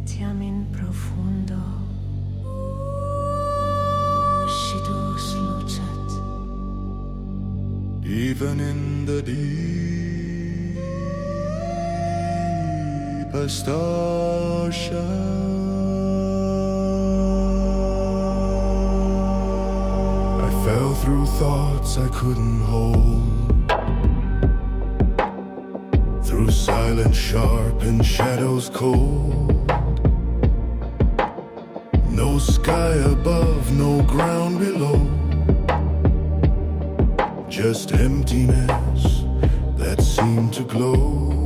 Spetiam in profundo, scidus lucet. Even in the deepest ocean, I fell through thoughts I couldn't hold, through silence sharp and shadows cold. No sky above, no ground below, just emptiness that seemed to glow.